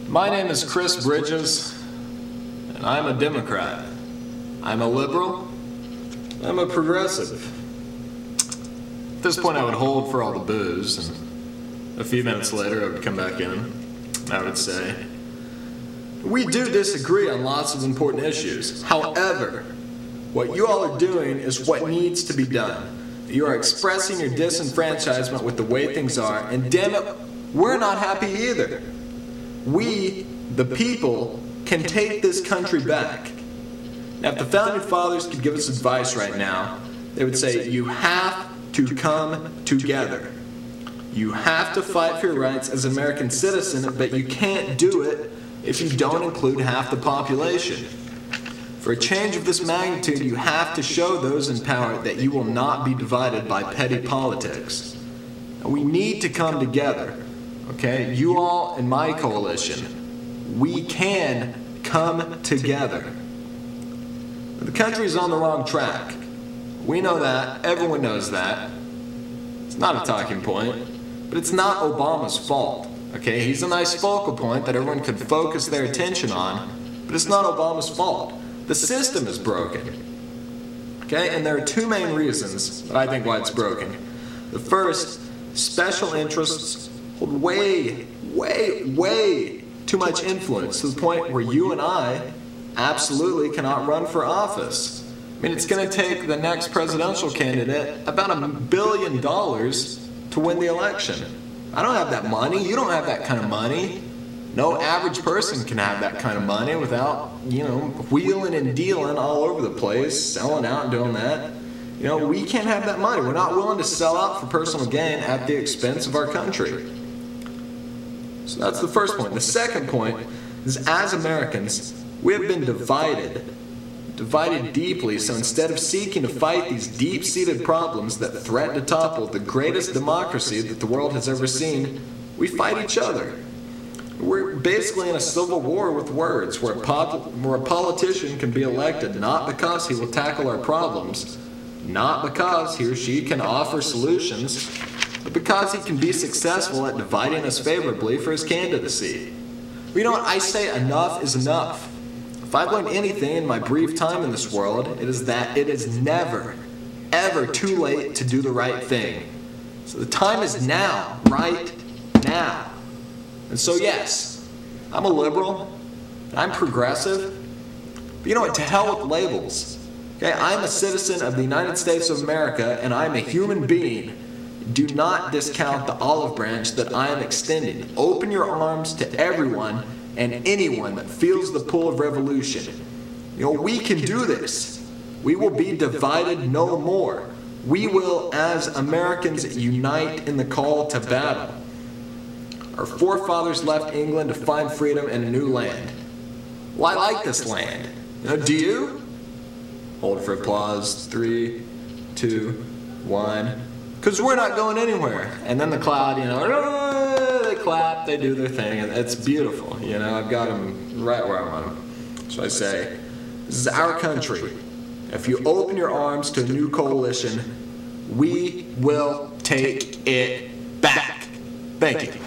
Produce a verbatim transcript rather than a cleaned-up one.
My name is Chris Bridges, and I'm a Democrat. I'm a liberal. I'm a progressive. At this point, I would hold for all the booze, and a few minutes later, I would come back in, and I would say, we do disagree on lots of important issues. However, what you all are doing is what needs to be done. You are expressing your disenfranchisement with the way things are, and damn it, we're not happy either. We, the people, can take this country back. Now, if the Founding Fathers could give us advice right now, they would say, you have to come together. You have to fight for your rights as an American citizen, but you can't do it if you don't include half the population. For a change of this magnitude, you have to show those in power that you will not be divided by petty politics. And we need to come together, okay? You all in my coalition, we can come together. The country's on the wrong track. We know that. Everyone knows that. It's not a talking point, but it's not Obama's fault, okay? He's a nice focal point that everyone could focus their attention on, but it's not Obama's fault. The system is broken, okay? And there are two main reasons that I think why it's broken. The first, special interests hold way, way, way too much influence to the point where you and I absolutely cannot run for office. I mean, it's going to take the next presidential candidate about a billion dollars to win the election. I don't have that money. You don't have that kind of money. No average person can have that kind of money without, you know, wheeling and dealing all over the place, selling out and doing that. You know, we can't have that money. We're not willing to sell out for personal gain at the expense of our country. So that's the first point. The second point is, as Americans, we have been divided, divided deeply, so instead of seeking to fight these deep-seated problems that threaten to topple the greatest democracy that the world has ever seen, we fight each other. We're basically in a civil war with words, where a, pop- where a politician can be elected not because he will tackle our problems, not because he or she can offer solutions, but because he can be successful at dividing us favorably for his candidacy. But you know what? I say enough is enough. If I've learned anything in my brief time in this world, it is that it is never, ever too late to do the right thing. So the time is now, right now. And so yes, I'm a liberal, I'm progressive, but you know what, to hell with labels. Okay, I'm a citizen of the United States of America, and I'm a human being. Do not discount the olive branch that I am extending. Open your arms to everyone and anyone that feels the pull of revolution. You know, we can do this. We will be divided no more. We will, as Americans, unite in the call to battle. Our forefathers left England to find freedom in a new land. Well, I like this land. You know, do you? Hold for applause. Three, two, one. Because we're not going anywhere. And then the crowd, you know, they clap, they do their thing, and it's beautiful. You know, I've got them right where I want them. So I say, this is our country. If you open your arms to a new coalition, we will take it back. Thank you.